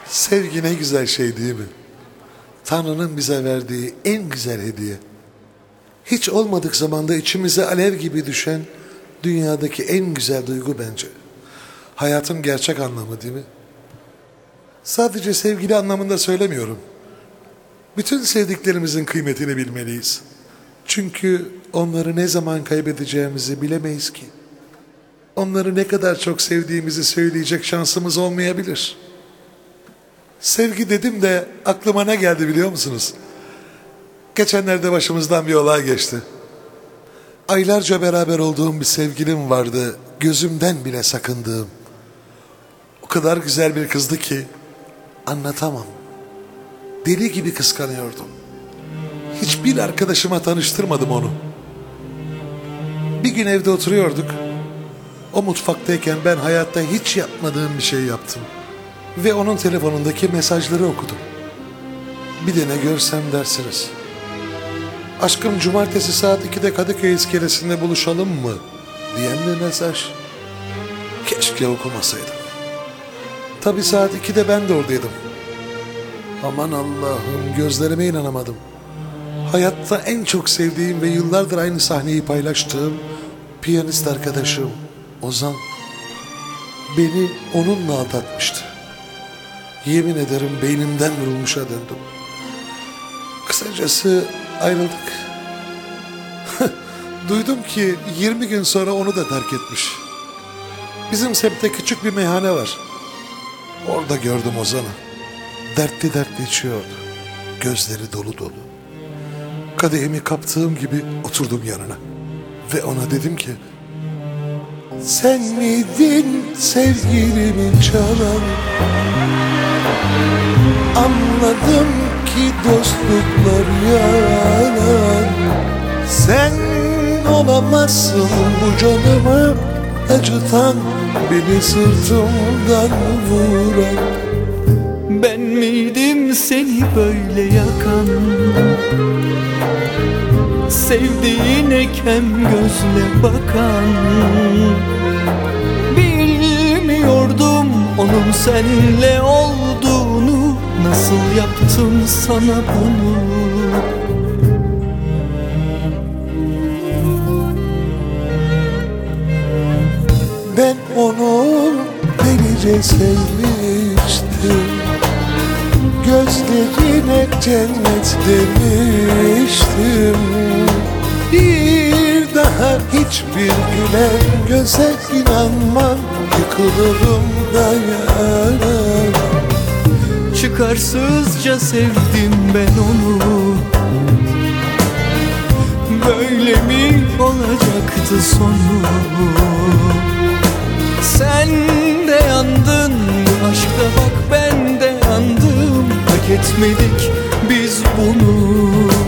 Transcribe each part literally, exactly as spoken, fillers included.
Sevgi ne güzel şey değil mi? Tanrı'nın bize verdiği en güzel hediye. Hiç olmadık zamanda içimize alev gibi düşen dünyadaki en güzel duygu bence. Hayatın gerçek anlamı değil mi? Sadece sevgili anlamında söylemiyorum. Bütün sevdiklerimizin kıymetini bilmeliyiz. Çünkü onları ne zaman kaybedeceğimizi bilemeyiz ki. Onları ne kadar çok sevdiğimizi söyleyecek şansımız olmayabilir. Sevgi dedim de aklıma ne geldi biliyor musunuz? Geçenlerde başımızdan bir olay geçti. Aylarca beraber olduğum bir sevgilim vardı, gözümden bile sakındığım. O kadar güzel bir kızdı ki anlatamam. Deli gibi kıskanıyordum. Hiçbir arkadaşıma tanıştırmadım onu. Bir gün evde oturuyorduk. O mutfaktayken ben hayatta hiç yapmadığım bir şey yaptım. Ve onun telefonundaki mesajları okudum. Bir de ne görsem dersiniz. Aşkım cumartesi saat ikide Kadıköy iskelesinde buluşalım mı? Diyen bir mesaj. Keşke okumasaydım. Tabii saat ikide ben de oradaydım. Aman Allah'ım, gözlerime inanamadım. Hayatta en çok sevdiğim ve yıllardır aynı sahneyi paylaştığım piyanist arkadaşım Ozan beni onunla aldatmıştı. Yemin ederim beynimden vurulmuşa döndüm. Kısacası ayrıldık. Duydum ki yirmi gün sonra onu da terk etmiş. Bizim semtte küçük bir meyhane var. Orada gördüm Ozan'ı. Dertli dertli içiyordu. Gözleri dolu dolu. Kadehimi kaptığım gibi oturdum yanına. Ve ona dedim ki, sen miydin sevgilimin çalan? Anladım ki dostluklar yalan. Sen olamazsın bu canımı acıtan, beni sırtımdan vuran. Ben miydim seni böyle yakan, sevdiğine kem gözle bakan? Bilmiyordum onun senle olduğunu, nasıl yaptım sana bunu? Ben onu delice sevmiştim, gözlerine cennet demiştim. Bir daha hiçbir gülen göze inanmam, yıkılırım dayanamam. Çıkarsızca sevdim ben onu, böyle mi olacaktı sonu? Sen de yandın bu aşkta, bak ben de yandım. Hak etmedik biz bunu.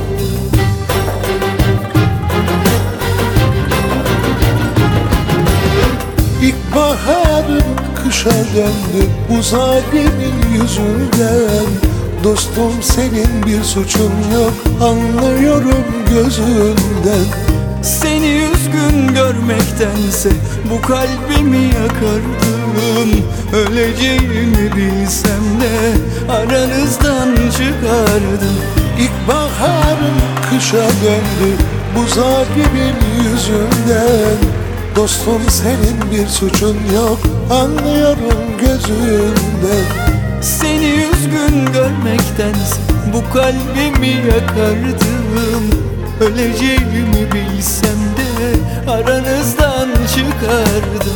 İlkbaharım kışa döndü bu zalimin yüzünden. Dostum senin bir suçun yok, anlıyorum gözünden. Seni üzgün görmektense bu kalbimi yakardım. Öleceğimi bilsem de aranızdan çıkardım. İlkbaharım kışa döndü bu zalimin yüzünden. Dostum senin bir suçun yok, anlıyorum gözünden. Seni üzgün görmektense bu kalbimi yakardım. Öleceğimi bilsem de aranızdan çıkardım.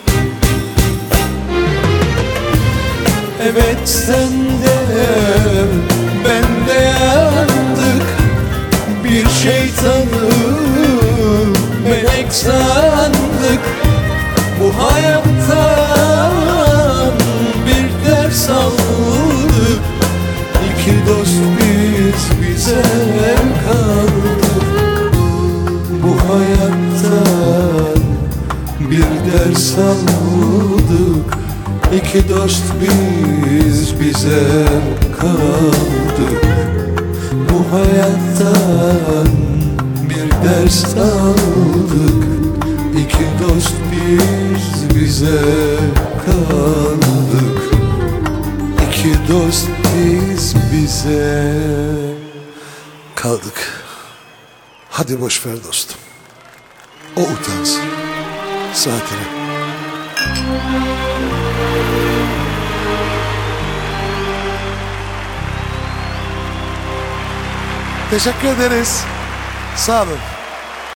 Evet sen de ben de yandık, bir şeytanı melek sandık. Bu hayattan bir ders aldık, İki dost biz bize kaldık. Bu hayattan bir ders aldık, İki dost biz bize kaldık. Bu hayattan bir ders aldık, İki dost biz bize kaldık. ki dost biz bize kaldık. Hadi boş ver dostum. O utansın. Saatine. Teşekkür ederiz. Sağ olun.